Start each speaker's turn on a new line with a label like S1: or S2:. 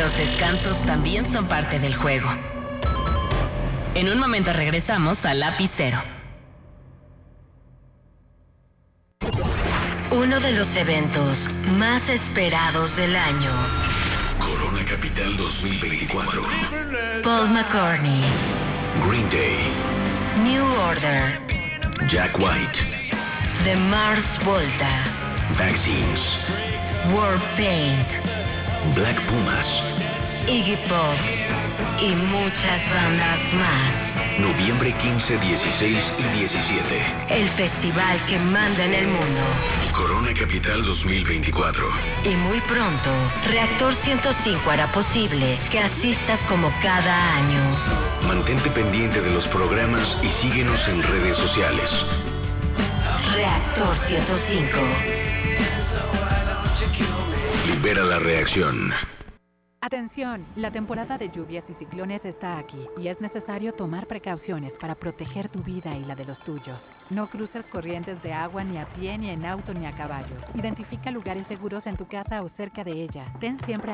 S1: Los descansos también son parte del juego. En un momento regresamos a Lapicero. Uno de los eventos más esperados del año.
S2: Corona Capital 2024.
S1: Paul McCartney.
S2: Green Day.
S1: New Order.
S2: Jack White.
S1: The Mars Volta.
S2: Vaccines.
S1: Warpaint.
S2: Black Pumas.
S1: Iggy Pop. Y muchas bandas más.
S2: Noviembre 15, 16 y 17.
S1: El festival que manda en el mundo.
S2: Corona Capital 2024.
S1: Y muy pronto, Reactor 105 hará posible que asistas como cada año.
S2: Mantente pendiente de los programas y síguenos en redes sociales.
S1: Reactor 105.
S2: Libera la reacción.
S3: Atención, la temporada de lluvias y ciclones está aquí y es necesario tomar precauciones para proteger tu vida y la de los tuyos. No cruces corrientes de agua ni a pie, ni en auto, ni a caballo. Identifica lugares seguros en tu casa o cerca de ella. Ten siempre